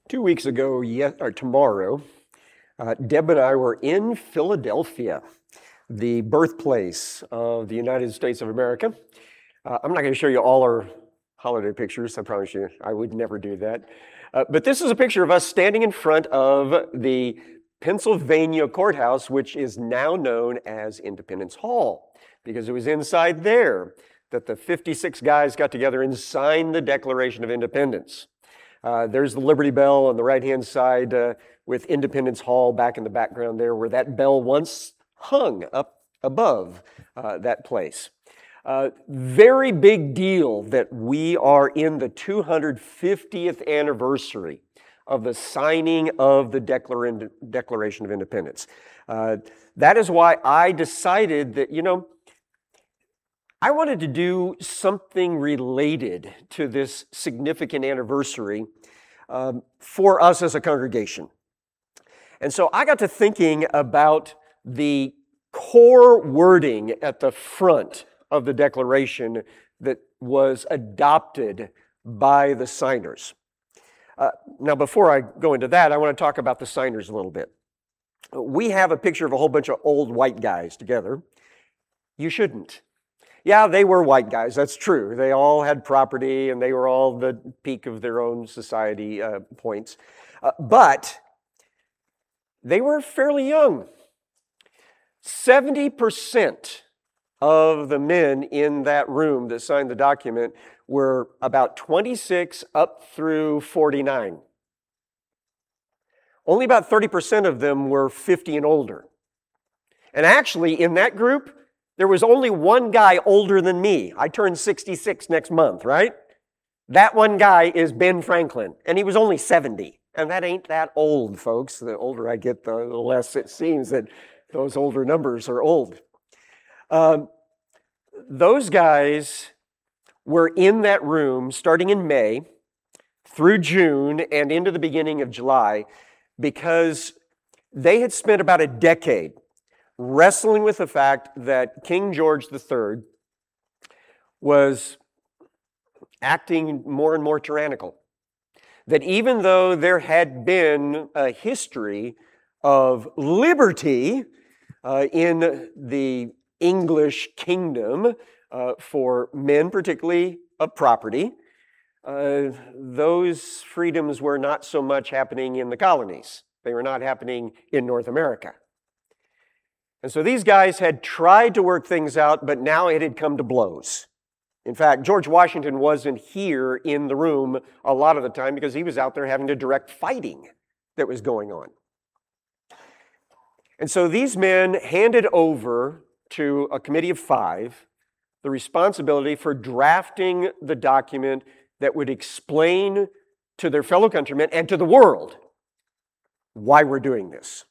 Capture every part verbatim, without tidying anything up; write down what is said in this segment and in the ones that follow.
Two weeks ago, yes, or tomorrow, uh, Deb and I were in Philadelphia, the birthplace of the United States of America. Uh, I'm not going to show you all our holiday pictures, I promise you. I would never do that. Uh, but this is a picture of us standing in front of the Pennsylvania courthouse, which is now known as Independence Hall, because it was inside there that the fifty-six guys got together and signed the Declaration of Independence. Uh, there's the Liberty Bell on the right-hand side uh, with Independence Hall back in the background there, where that bell once hung up above uh, that place. Uh, very big deal that we are in the two hundred fiftieth anniversary of the signing of the Declar- Declaration of Independence. Uh, that is why I decided that, you know, I wanted to do something related to this significant anniversary um, for us as a congregation. And so I got to thinking about the core wording at the front of the Declaration that was adopted by the signers. Uh, now, before I go into that, I want to talk about the signers a little bit. We have a picture of a whole bunch of old white guys together. You shouldn't. Yeah, they were white guys, that's true. They all had property and they were all the peak of their own society uh, points. Uh, but they were fairly young. seventy percent of the men in that room that signed the document were about twenty-six up through forty-nine. Only about thirty percent of them were fifty and older. And actually, in that group, there was only one guy older than me. I turned sixty-six next month, right? That one guy is Ben Franklin, and he was only seventy. And that ain't that old, folks. The older I get, the less it seems that those older numbers are old. Um, those guys were in that room starting in May through June and into the beginning of July because they had spent about a decade wrestling with the fact that King George the Third was acting more and more tyrannical. That even though there had been a history of liberty uh, in the English kingdom uh, for men, particularly of property, uh, those freedoms were not so much happening in the colonies. They were not happening in North America. And so these guys had tried to work things out, but now it had come to blows. In fact, George Washington wasn't here in the room a lot of the time because he was out there having to direct fighting that was going on. And so these men handed over to a committee of five the responsibility for drafting the document that would explain to their fellow countrymen and to the world why we're doing this.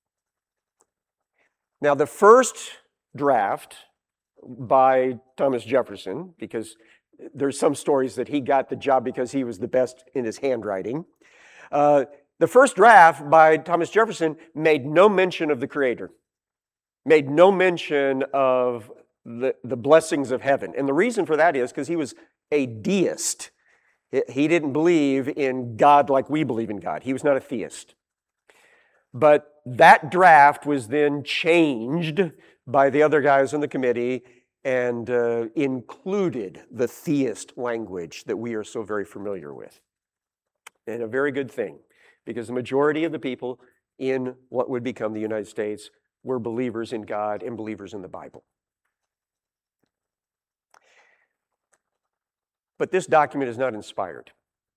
Now, the first draft by Thomas Jefferson, because there's some stories that he got the job because he was the best in his handwriting. Uh, the first draft by Thomas Jefferson made no mention of the Creator, made no mention of the, the blessings of heaven. And the reason for that is because he was a deist. He didn't believe in God like we believe in God. He was not a theist. But that draft was then changed by the other guys on the committee and uh, included the theist language that we are so very familiar with. And a very good thing, because the majority of the people in what would become the United States were believers in God and believers in the Bible. But this document is not inspired.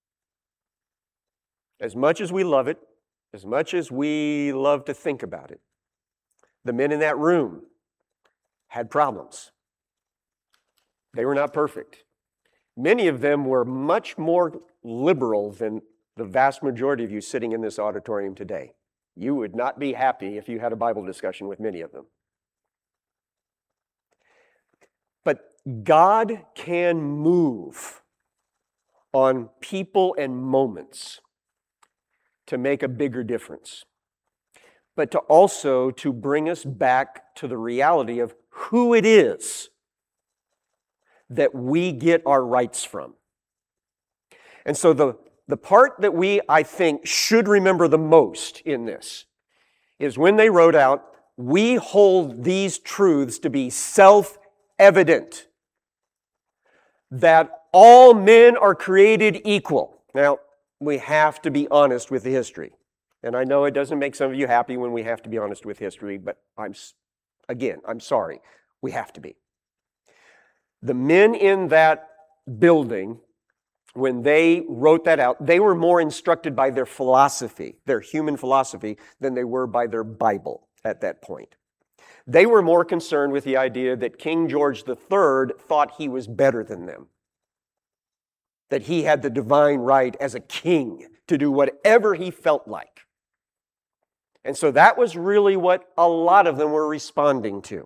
As much as we love it, as much as we love to think about it, the men in that room had problems. They were not perfect. Many of them were much more liberal than the vast majority of you sitting in this auditorium today. You would not be happy if you had a Bible discussion with many of them. But God can move on people and moments to make a bigger difference, but to also to bring us back to the reality of who it is that we get our rights from. And so the the part that we, I think, should remember the most in this is when they wrote out, "We hold these truths to be self-evident, that all men are created equal." Now, we have to be honest with the history. And I know it doesn't make some of you happy when we have to be honest with history, but I'm, again, I'm sorry. We have to be. The men in that building, when they wrote that out, they were more instructed by their philosophy, their human philosophy, than they were by their Bible at that point. They were more concerned with the idea that King George the Third thought he was better than them, that he had the divine right as a king to do whatever he felt like. And so that was really what a lot of them were responding to.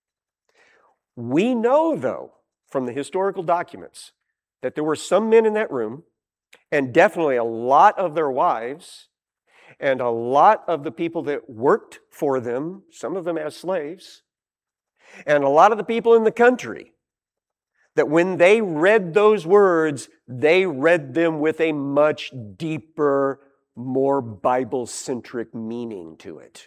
We know, though, from the historical documents, that there were some men in that room, and definitely a lot of their wives, and a lot of the people that worked for them, some of them as slaves, and a lot of the people in the country, that when they read those words, they read them with a much deeper, more Bible-centric meaning to it.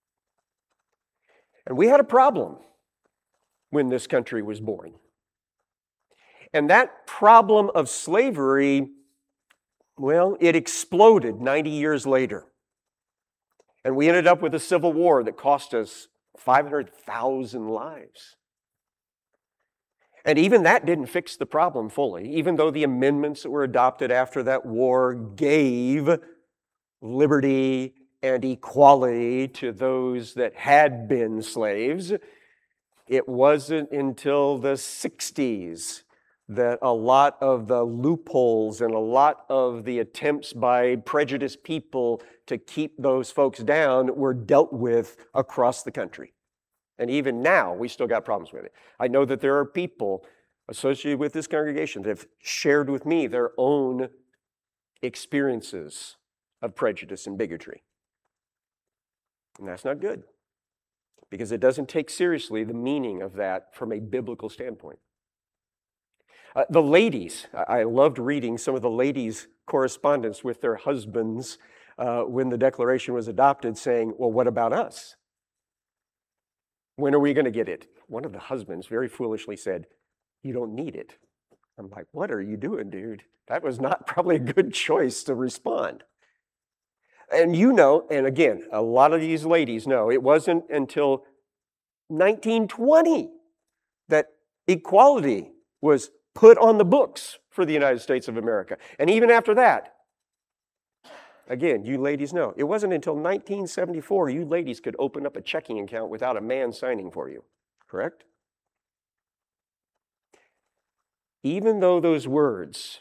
And we had a problem when this country was born. And that problem of slavery, well, it exploded ninety years later. And we ended up with a civil war that cost us five hundred thousand lives. And even that didn't fix the problem fully, even though the amendments that were adopted after that war gave liberty and equality to those that had been slaves. It wasn't until the sixties that a lot of the loopholes and a lot of the attempts by prejudiced people to keep those folks down were dealt with across the country. And even now, we still got problems with it. I know that there are people associated with this congregation that have shared with me their own experiences of prejudice and bigotry. And that's not good, because it doesn't take seriously the meaning of that from a biblical standpoint. Uh, the ladies, I loved reading some of the ladies' correspondence with their husbands uh, when the Declaration was adopted, saying, well, what about us? When are we going to get it? One of the husbands very foolishly said, you don't need it. I'm like, what are you doing, dude? That was not probably a good choice to respond. And you know, and again, a lot of these ladies know, it wasn't until nineteen twenty that equality was put on the books for the United States of America. And even after that, again, you ladies know, it wasn't until nineteen seventy-four you ladies could open up a checking account without a man signing for you, correct? Even though those words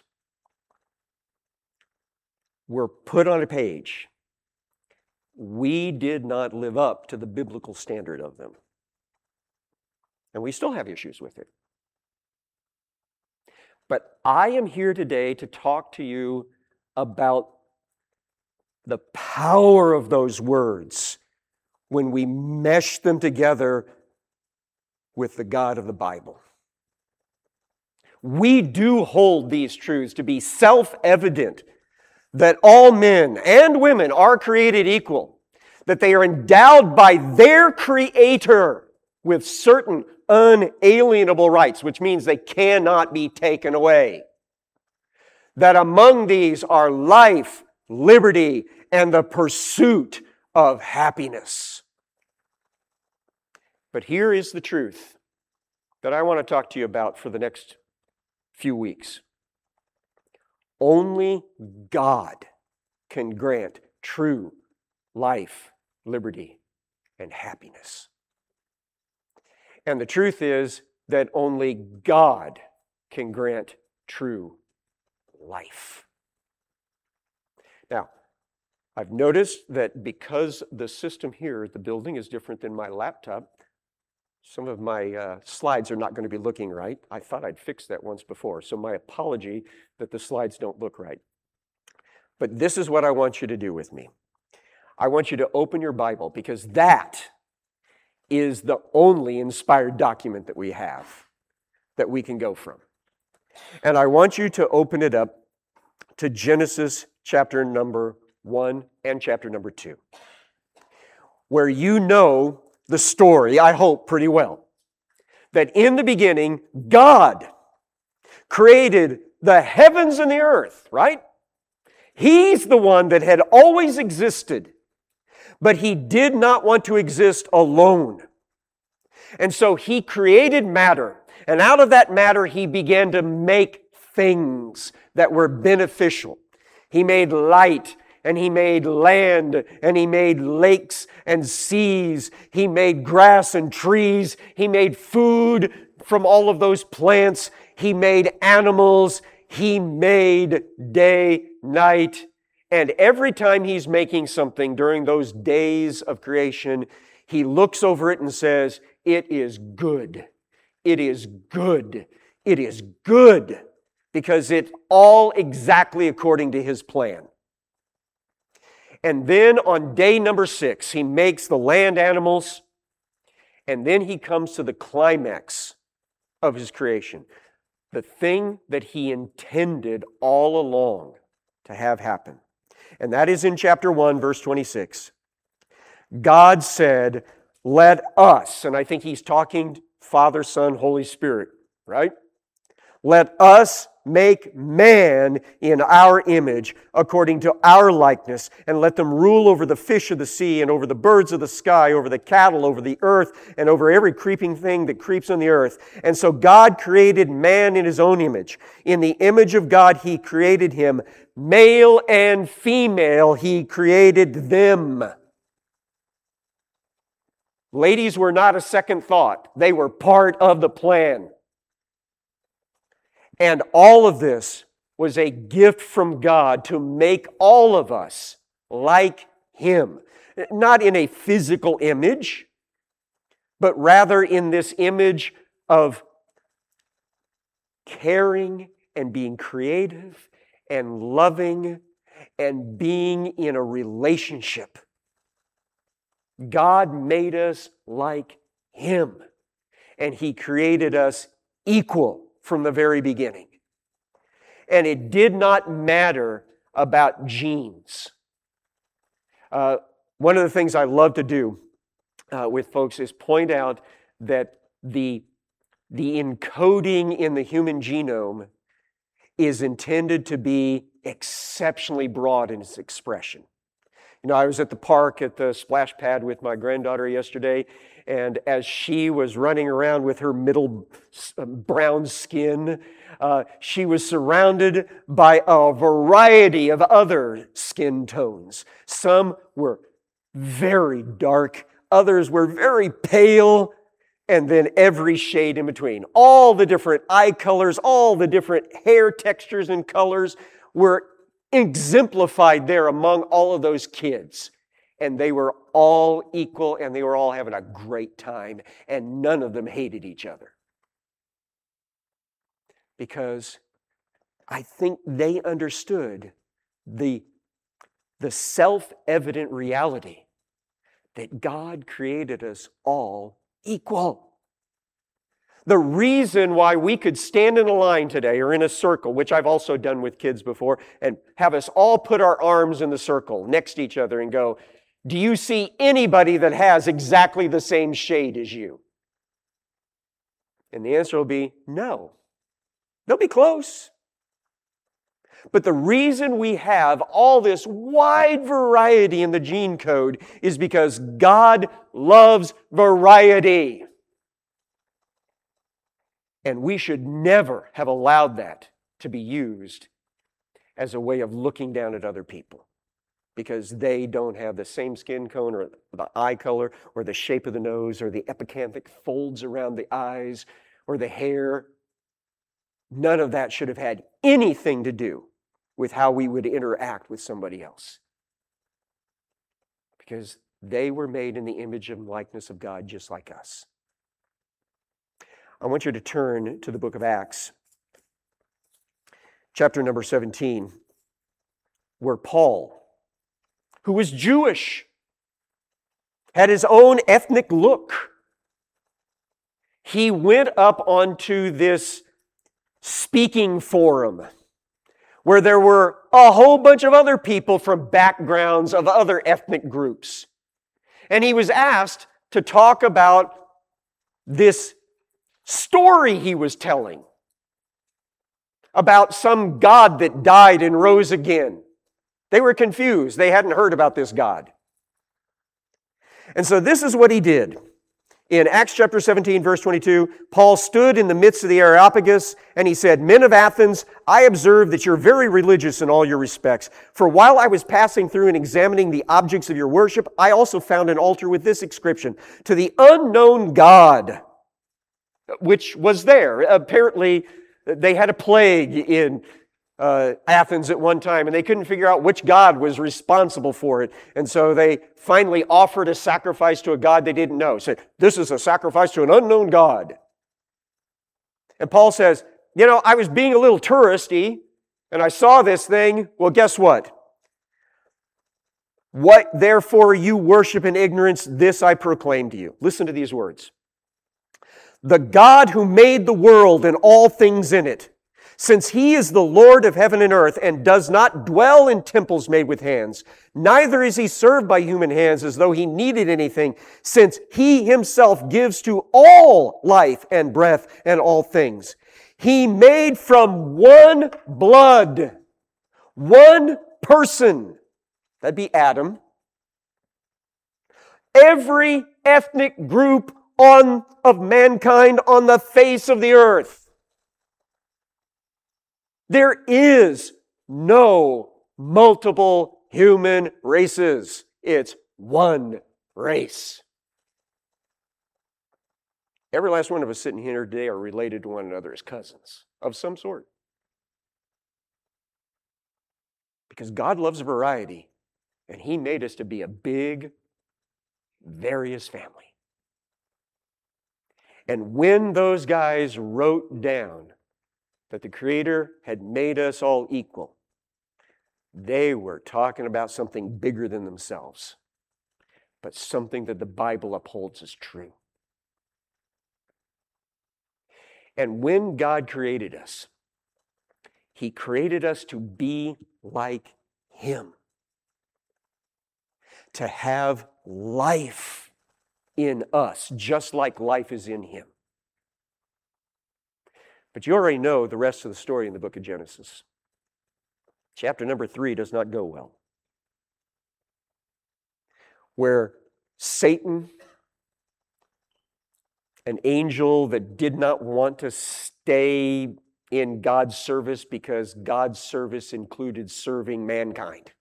were put on a page, we did not live up to the biblical standard of them. And we still have issues with it. But I am here today to talk to you about the power of those words when we mesh them together with the God of the Bible. We do hold these truths to be self-evident, that all men and women are created equal, that they are endowed by their Creator with certain unalienable rights, which means they cannot be taken away. That among these are life, liberty, and the pursuit of happiness. But here is the truth that I want to talk to you about for the next few weeks. Only God can grant true life, liberty, and happiness. And the truth is that only God can grant true life. Now, I've noticed that because the system here at the building is different than my laptop, some of my uh, slides are not going to be looking right. I thought I'd fixed that once before, so my apology that the slides don't look right. But this is what I want you to do with me. I want you to open your Bible, because that is the only inspired document that we have that we can go from. And I want you to open it up to Genesis chapter number one and chapter number two, where you know the story, I hope, pretty well. That in the beginning, God created the heavens and the earth, right? He's the one that had always existed, but He did not want to exist alone. And so He created matter, and out of that matter He began to make things that were beneficial. He made light, and He made land, and He made lakes and seas. He made grass and trees. He made food from all of those plants. He made animals. He made day, night. And every time He's making something during those days of creation, He looks over it and says, "It is good. It is good. It is good." Because it's all exactly according to His plan. And then on day number six, He makes the land animals, and then He comes to the climax of His creation. The thing that He intended all along to have happen. And that is in chapter one, verse twenty-six. God said, "Let us," and I think He's talking Father, Son, Holy Spirit, right? "Let us make man in our image, according to our likeness, and let them rule over the fish of the sea, and over the birds of the sky, over the cattle, over the earth, and over every creeping thing that creeps on the earth." And so God created man in His own image. In the image of God He created him. Male and female He created them. Ladies were not a second thought. They were part of the plan. And all of this was a gift from God to make all of us like Him. Not in a physical image, but rather in this image of caring and being creative and loving and being in a relationship. God made us like Him, and He created us equal from the very beginning. And it did not matter about genes. Uh, one of the things I love to do uh, with folks is point out that the, the encoding in the human genome is intended to be exceptionally broad in its expression. You know, I was at the park at the splash pad with my granddaughter yesterday, and as she was running around with her middle brown skin, uh, she was surrounded by a variety of other skin tones. Some were very dark, others were very pale, and then every shade in between. All the different eye colors, all the different hair textures and colors were exemplified there among all of those kids. And they were all equal, and they were all having a great time, and none of them hated each other. Because I think they understood the, the self-evident reality that God created us all equal. The reason why we could stand in a line today or in a circle, which I've also done with kids before, and have us all put our arms in the circle next to each other and go, "Do you see anybody that has exactly the same shade as you?" And the answer will be no. They'll be close. But the reason we have all this wide variety in the gene code is because God loves variety. And we should never have allowed that to be used as a way of looking down at other people, because they don't have the same skin tone or the eye color or the shape of the nose or the epicanthic folds around the eyes or the hair. None of that should have had anything to do with how we would interact with somebody else, because they were made in the image and likeness of God just like us. I want you to turn to the book of Acts, chapter number seventeen, where Paul, who was Jewish, had his own ethnic look. He went up onto this speaking forum where there were a whole bunch of other people from backgrounds of other ethnic groups. And he was asked to talk about this story he was telling about some God that died and rose again. They were confused. They hadn't heard about this God. And so this is what he did. In Acts chapter seventeen, verse twenty-two, Paul stood in the midst of the Areopagus, and he said, "Men of Athens, I observe that you're very religious in all your respects. For while I was passing through and examining the objects of your worship, I also found an altar with this inscription, 'To the unknown God,' which was there. Apparently, they had a plague in uh, Athens at one time, and they couldn't figure out which god was responsible for it. And so they finally offered a sacrifice to a god they didn't know. Said, this is a sacrifice to an unknown god. And Paul says, you know, I was being a little touristy, and I saw this thing. Well, guess what? What therefore you worship in ignorance, this I proclaim to you. Listen to these words. The God who made the world and all things in it, since He is the Lord of heaven and earth and does not dwell in temples made with hands, neither is He served by human hands as though He needed anything, since He Himself gives to all life and breath and all things. He made from one blood, one person, that'd be Adam, every ethnic group on of mankind on the face of the earth. There is no multiple human races. It's one race. Every last one of us sitting here today are related to one another as cousins of some sort. Because God loves variety, and He made us to be a big, various family. And when those guys wrote down that the Creator had made us all equal, they were talking about something bigger than themselves, but something that the Bible upholds as true. And when God created us, He created us to be like Him, to have life in us, just like life is in Him. But you already know the rest of the story in the book of Genesis. Chapter number three does not go well. Where Satan, an angel that did not want to stay in God's service because God's service included serving mankind.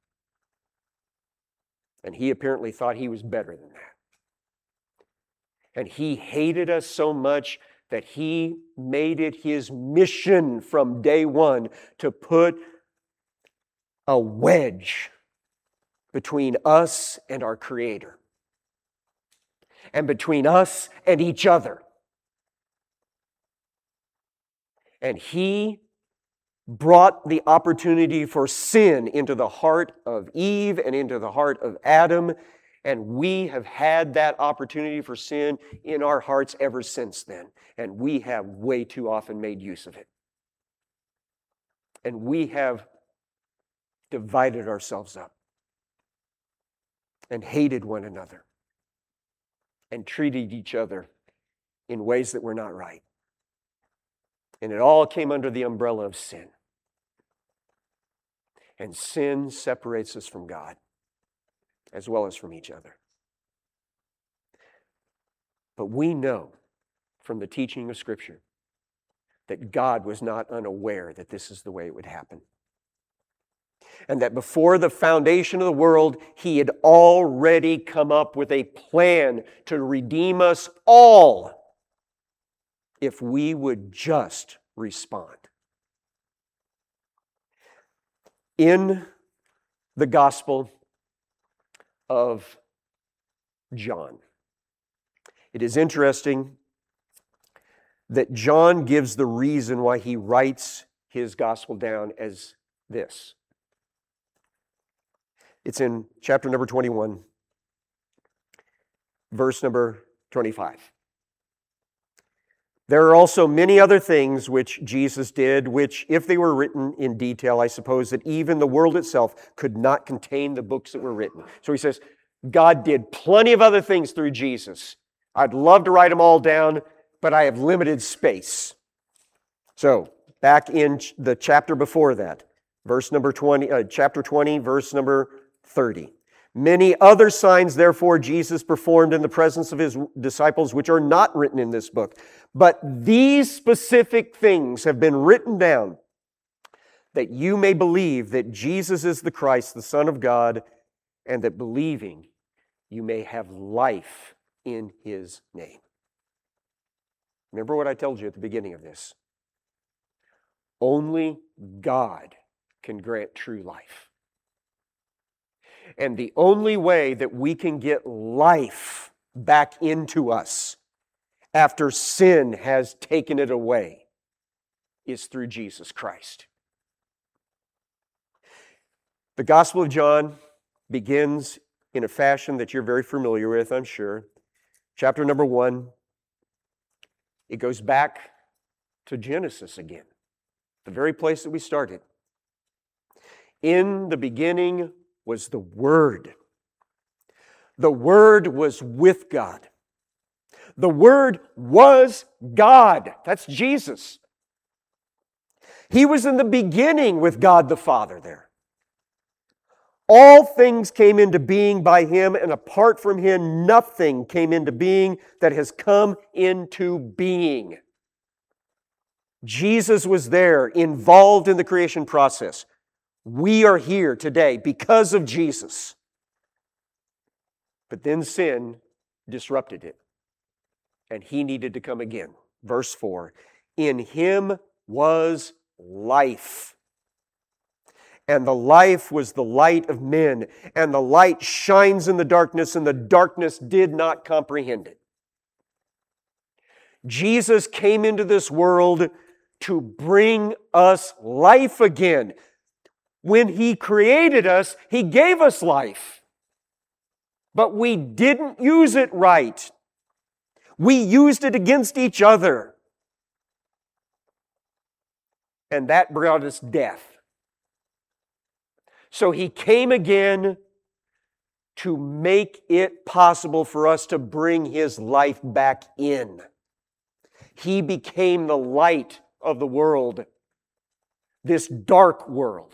And he apparently thought he was better than that. And he hated us so much that he made it his mission from day one to put a wedge between us and our Creator, and between us and each other. And he brought the opportunity for sin into the heart of Eve and into the heart of Adam, and we have had that opportunity for sin in our hearts ever since then. And we have way too often made use of it. And we have divided ourselves up and hated one another and treated each other in ways that were not right. And it all came under the umbrella of sin. And sin separates us from God as well as from each other. But we know from the teaching of Scripture that God was not unaware that this is the way it would happen. And that before the foundation of the world, He had already come up with a plan to redeem us all if we would just respond. In the Gospel of John, it is interesting that John gives the reason why he writes his gospel down as this. It's in chapter number twenty-one, verse number twenty-five. There are also many other things which Jesus did, which, if they were written in detail, I suppose that even the world itself could not contain the books that were written. So he says, God did plenty of other things through Jesus. I'd love to write them all down, but I have limited space. So, back in the chapter before that, verse number twenty, uh, chapter twenty, verse number thirty. Many other signs, therefore, Jesus performed in the presence of his disciples, which are not written in this book. But these specific things have been written down that you may believe that Jesus is the Christ, the Son of God, and that believing you may have life in his name. Remember what I told you at the beginning of this. Only God can grant true life. And the only way that we can get life back into us after sin has taken it away is through Jesus Christ. The Gospel of John begins in a fashion that you're very familiar with, I'm sure. Chapter number one, it goes back to Genesis again, the very place that we started. In the beginning was the Word. The Word was with God. The Word was God. That's Jesus. He was in the beginning with God the Father there. All things came into being by Him, and apart from Him, nothing came into being that has come into being. Jesus was there, involved in the creation process. We are here today because of Jesus. But then sin disrupted it, and He needed to come again. Verse four, in Him was life, and the life was the light of men, and the light shines in the darkness, and the darkness did not comprehend it. Jesus came into this world to bring us life again. When He created us, He gave us life. But we didn't use it right. We used it against each other. And that brought us death. So He came again to make it possible for us to bring His life back in. He became the light of the world, this dark world.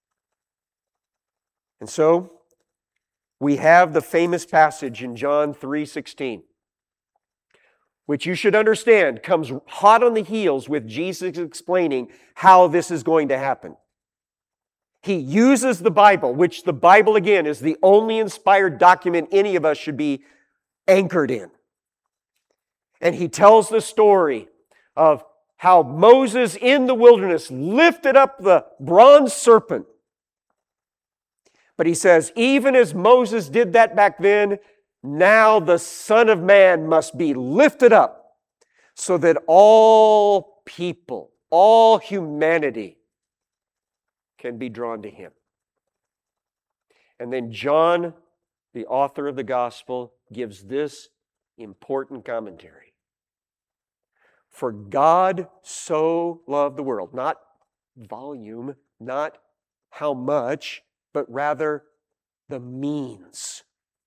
And so, we have the famous passage in John three sixteen, which you should understand comes hot on the heels with Jesus explaining how this is going to happen. He uses the Bible, which the Bible, again, is the only inspired document any of us should be anchored in. And He tells the story of how Moses in the wilderness lifted up the bronze serpent. But He says, even as Moses did that back then, now the Son of Man must be lifted up so that all people, all humanity can be drawn to Him. And then John, the author of the gospel, gives this important commentary. For God so loved the world, not volume, not how much, but rather the means.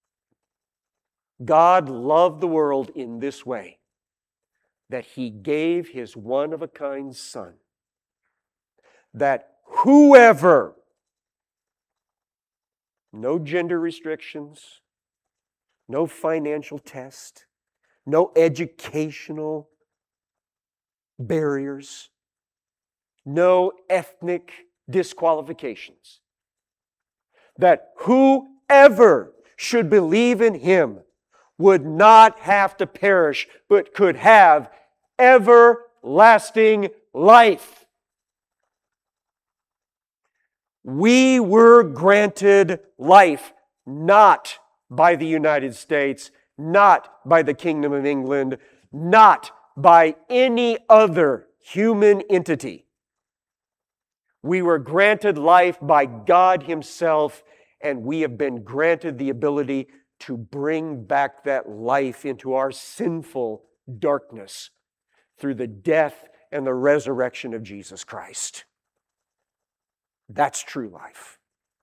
God loved the world in this way, that He gave His one-of-a-kind Son, that whoever, no gender restrictions, no financial test, no educational barriers, no ethnic disqualifications, that whoever should believe in Him would not have to perish, but could have everlasting life. We were granted life not by the United States, not by the Kingdom of England, not by any other human entity. We were granted life by God Himself, and we have been granted the ability to bring back that life into our sinful darkness through the death and the resurrection of Jesus Christ. That's true life.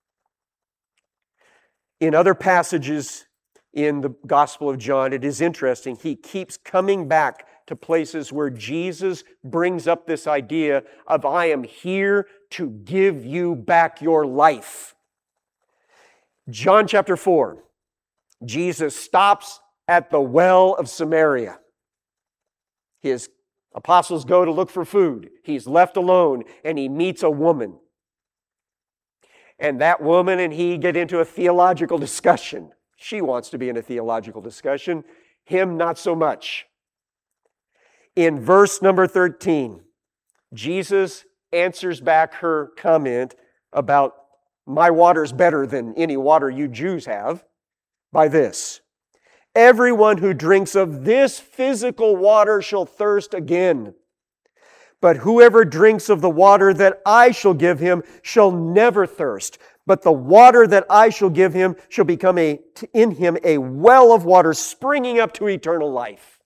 In other passages in the Gospel of John, it is interesting. He keeps coming back to places where Jesus brings up this idea of, I am here to give you back your life. John chapter four, Jesus stops at the well of Samaria. His apostles go to look for food. He's left alone, and he meets a woman. And that woman and he get into a theological discussion. She wants to be in a theological discussion. Him, not so much. In verse number thirteen, Jesus answers back her comment about my water's better than any water you Jews have by this. Everyone who drinks of this physical water shall thirst again. But whoever drinks of the water that I shall give him shall never thirst. But the water that I shall give him shall become a, in him a well of water springing up to eternal life.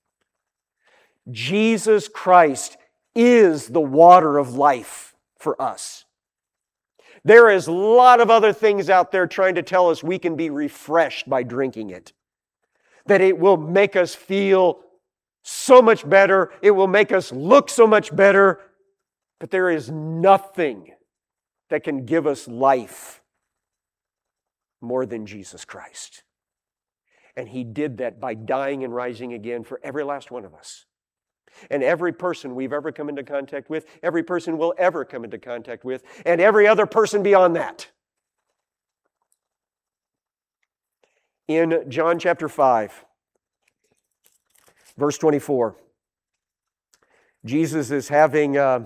Jesus Christ is the water of life for us. There is a lot of other things out there trying to tell us we can be refreshed by drinking it. That it will make us feel so much better. It will make us look so much better. But there is nothing that can give us life more than Jesus Christ. And He did that by dying and rising again for every last one of us. And every person we've ever come into contact with, every person we'll ever come into contact with, and every other person beyond that. In John chapter five, verse twenty-four, Jesus is having, uh,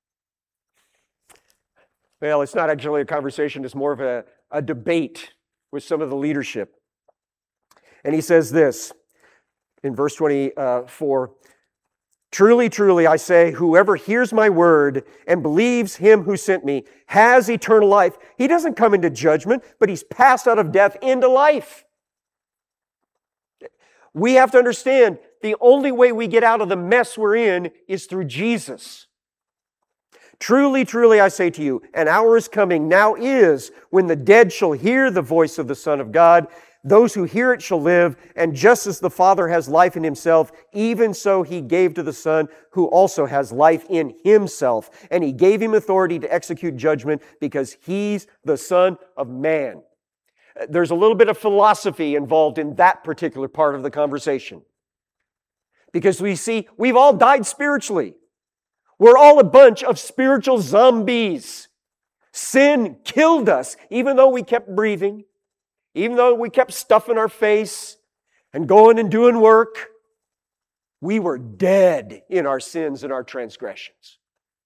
well, it's not actually a conversation, it's more of a, a debate with some of the leadership. And He says this in verse twenty-four, truly, truly, I say, whoever hears my word and believes Him who sent me has eternal life. He doesn't come into judgment, but he's passed out of death into life. We have to understand the only way we get out of the mess we're in is through Jesus. Truly, truly, I say to you, an hour is coming, now is, when the dead shall hear the voice of the Son of God. Those who hear it shall live, and just as the Father has life in Himself, even so He gave to the Son, who also has life in Himself. And He gave Him authority to execute judgment, because He's the Son of Man. There's a little bit of philosophy involved in that particular part of the conversation. Because we see, we've all died spiritually. We're all a bunch of spiritual zombies. Sin killed us, even though we kept breathing. Even though we kept stuffing our face and going and doing work, we were dead in our sins and our transgressions.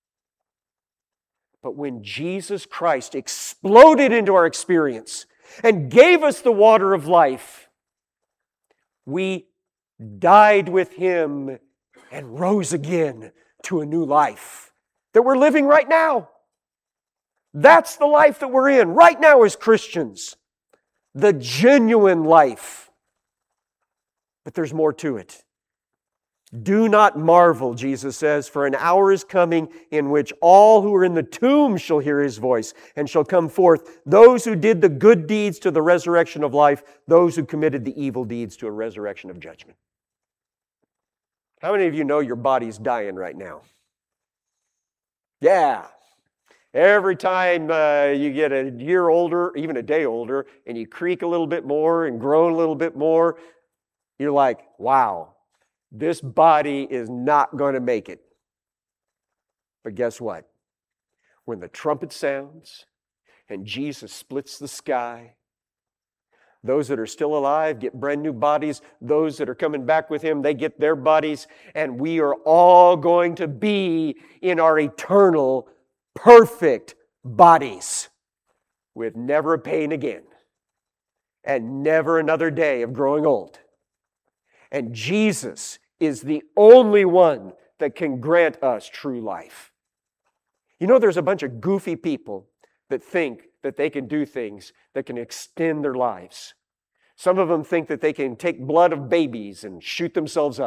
But when Jesus Christ exploded into our experience and gave us the water of life, we died with Him and rose again to a new life that we're living right now. That's the life that we're in right now as Christians. The genuine life. But there's more to it. Do not marvel, Jesus says, for an hour is coming in which all who are in the tomb shall hear His voice and shall come forth, those who did the good deeds to the resurrection of life, those who committed the evil deeds to a resurrection of judgment. How many of you know your body's dying right now? Yeah. Every time uh, you get a year older, even a day older, and you creak a little bit more and groan a little bit more, you're like, wow, this body is not going to make it. But guess what? When the trumpet sounds and Jesus splits the sky, those that are still alive get brand new bodies. Those that are coming back with Him, they get their bodies. And we are all going to be in our eternal perfect bodies with never a pain again and never another day of growing old. And Jesus is the only one that can grant us true life. You know, there's a bunch of goofy people that think that they can do things that can extend their lives. Some of them think that they can take blood of babies and shoot themselves up.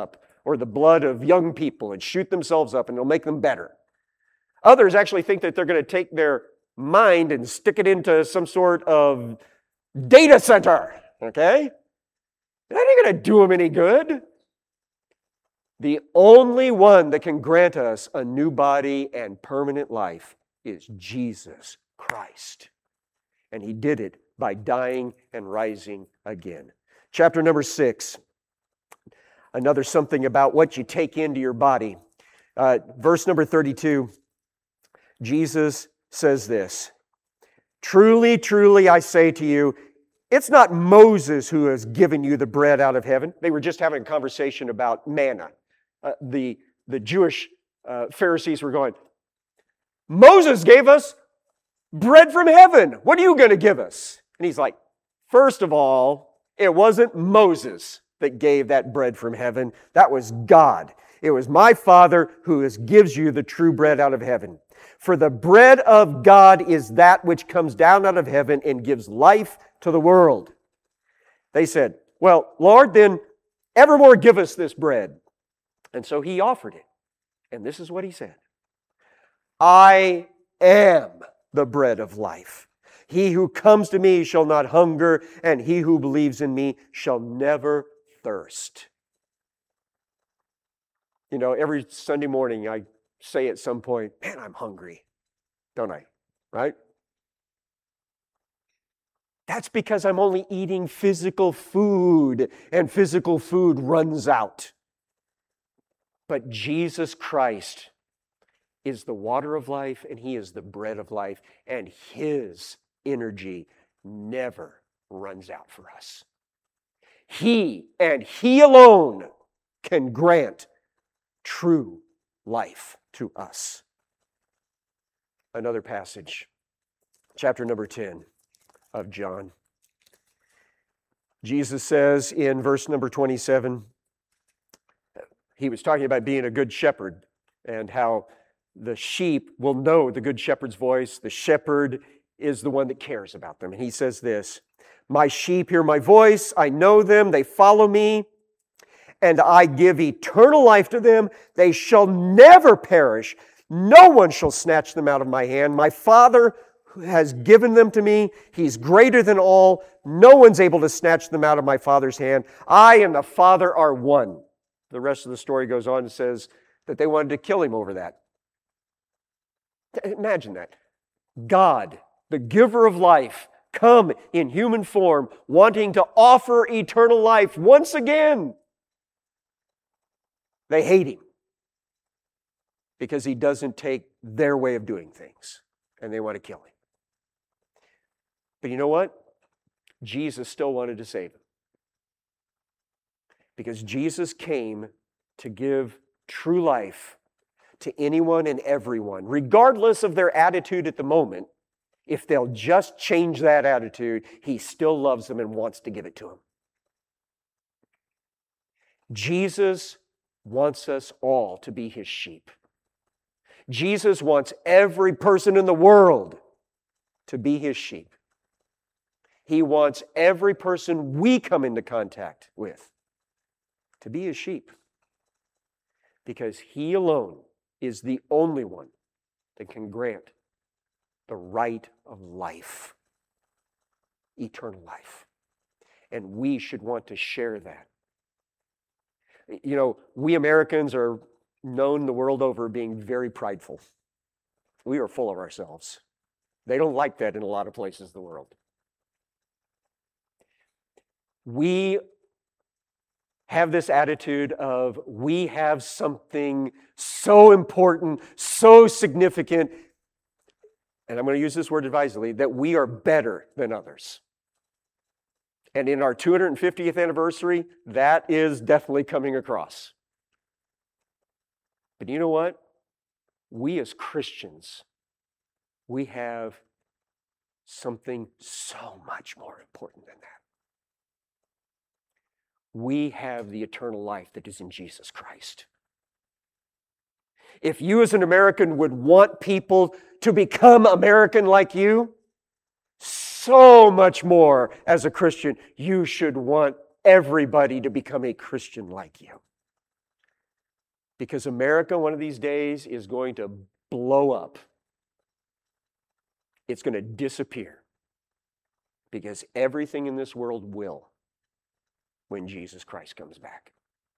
or the blood of young people and shoot themselves up and it'll make them better. Others actually think that they're going to take their mind and stick it into some sort of data center, okay? That ain't going to do them any good. The only one that can grant us a new body and permanent life is Jesus Christ. And He did it by dying and rising again. Chapter number six, another something about what you take into your body. Uh, verse number thirty-two, Jesus says this, "Truly, truly, I say to you, it's not Moses who has given you the bread out of heaven." They were just having a conversation about manna. Uh, the, the Jewish uh, Pharisees were going, "Moses gave us bread from heaven. What are you going to give us?" And He's like, first of all, it wasn't Moses that gave that bread from heaven. That was God. It was my Father who is, gives you the true bread out of heaven. For the bread of God is that which comes down out of heaven and gives life to the world. They said, "Well, Lord, then evermore give us this bread." And so He offered it. And this is what He said, "I am the bread of life. He who comes to me shall not hunger, and he who believes in me shall never thirst." You know, every Sunday morning I say at some point, "Man, I'm hungry," don't I? Right? That's because I'm only eating physical food, and physical food runs out. But Jesus Christ is the water of life, and He is the bread of life, and His energy never runs out for us. He and He alone can grant true life to us. Another passage, chapter number ten of John. Jesus says in verse number twenty-seven, He was talking about being a good shepherd and how the sheep will know the good shepherd's voice. The shepherd is the one that cares about them. And He says this, "My sheep hear my voice. I know them. They follow me. And I give eternal life to them. They shall never perish. No one shall snatch them out of my hand. My Father has given them to me. He's greater than all. No one's able to snatch them out of my Father's hand. I and the Father are one." The rest of the story goes on and says that they wanted to kill Him over that. Imagine that. God, the giver of life, come in human form, wanting to offer eternal life once again. They hate Him because He doesn't take their way of doing things, and they want to kill Him. But you know what? Jesus still wanted to save him. Because Jesus came to give true life to anyone and everyone, regardless of their attitude at the moment. If they'll just change that attitude, He still loves them and wants to give it to them. Jesus wants us all to be His sheep. Jesus wants every person in the world to be His sheep. He wants every person we come into contact with to be His sheep. Because He alone is the only one that can grant the right of life, eternal life. And we should want to share that. You know, we Americans are known the world over being very prideful. We are full of ourselves. They don't like that in a lot of places in the world. We have this attitude of we have something so important, so significant, and I'm going to use this word advisedly, that we are better than others. And in our two hundred fiftieth anniversary, that is definitely coming across. But you know what? We as Christians, we have something so much more important than that. We have the eternal life that is in Jesus Christ. If you as an American would want people to become American like you, so much more as a Christian, you should want everybody to become a Christian like you. Because America, one of these days, is going to blow up. It's going to disappear. Because everything in this world will when Jesus Christ comes back.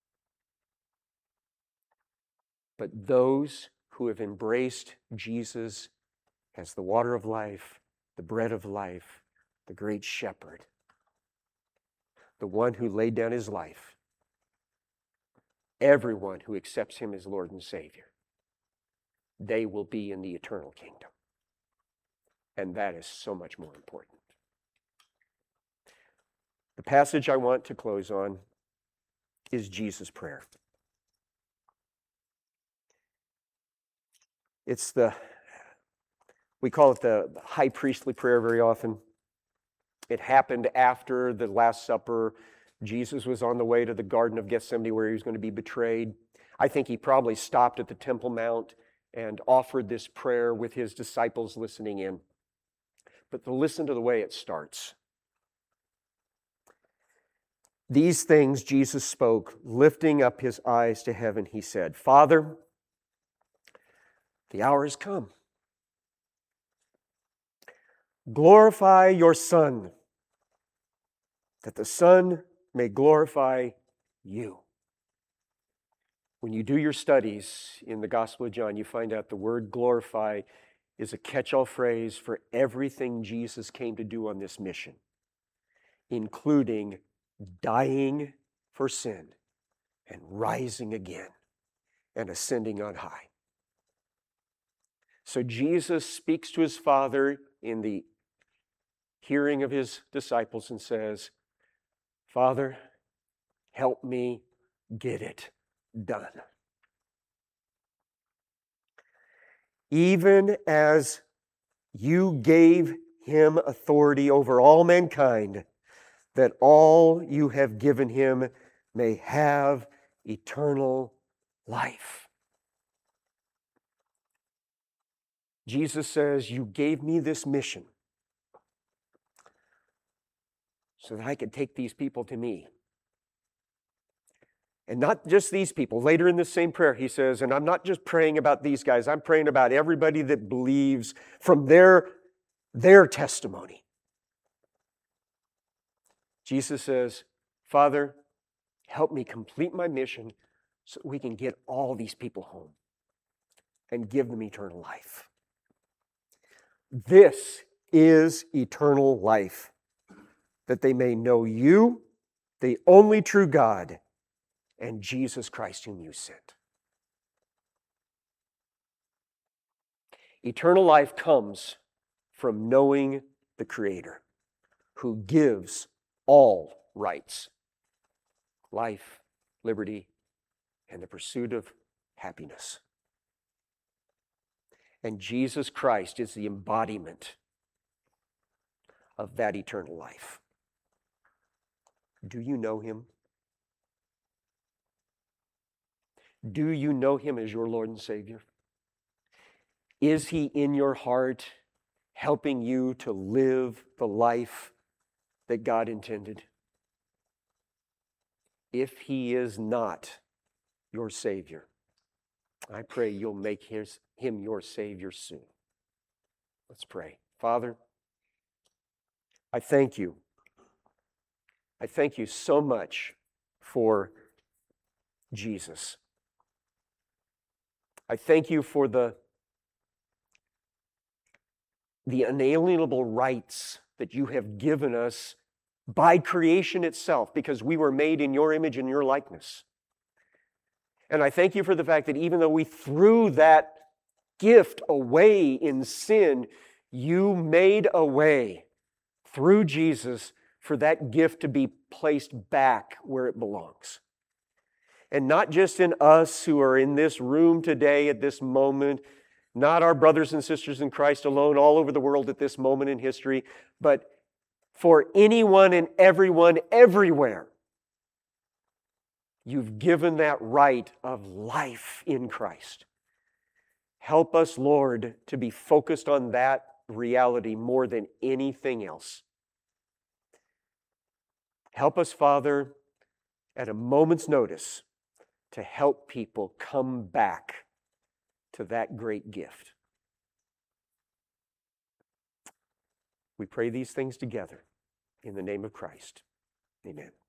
But those who have embraced Jesus as the water of life, the bread of life, the great shepherd, the one who laid down his life, everyone who accepts him as Lord and Savior, they will be in the eternal kingdom. And that is so much more important. The passage I want to close on is Jesus' prayer. It's the, we call it the high priestly prayer very often. It happened after the Last Supper. Jesus was on the way to the Garden of Gethsemane where he was going to be betrayed. I think he probably stopped at the Temple Mount and offered this prayer with his disciples listening in. But to listen to the way it starts. These things Jesus spoke, lifting up his eyes to heaven. He said, Father, the hour has come. Glorify your Son, that the Son may glorify you. When you do your studies in the Gospel of John, you find out the word glorify is a catch-all phrase for everything Jesus came to do on this mission, including dying for sin and rising again and ascending on high. So Jesus speaks to his Father in the hearing of his disciples and says, Father, help me get it done. Even as you gave him authority over all mankind, that all you have given him may have eternal life. Jesus says, you gave me this mission so that I could take these people to me. And not just these people. Later in the same prayer, he says, and I'm not just praying about these guys, I'm praying about everybody that believes from their, their testimony. Jesus says, Father, help me complete my mission so we can get all these people home and give them eternal life. This is eternal life, that they may know you, the only true God, and Jesus Christ whom you sent. Eternal life comes from knowing the Creator, who gives all rights, life, liberty, and the pursuit of happiness. And Jesus Christ is the embodiment of that eternal life. Do you know him? Do you know him as your Lord and Savior? Is he in your heart, helping you to live the life that God intended? If he is not your Savior, I pray you'll make his, him your Savior soon. Let's pray. Father, I thank you. I thank you so much for Jesus. I thank you for the, the inalienable rights that you have given us by creation itself, because we were made in your image and your likeness. And I thank you for the fact that even though we threw that gift away in sin, you made a way through Jesus for that gift to be placed back where it belongs. And not just in us who are in this room today at this moment, not our brothers and sisters in Christ alone all over the world at this moment in history, but for anyone and everyone everywhere. You've given that right of life in Christ. Help us, Lord, to be focused on that reality more than anything else. Help us, Father, at a moment's notice, to help people come back to that great gift. We pray these things together in the name of Christ. Amen.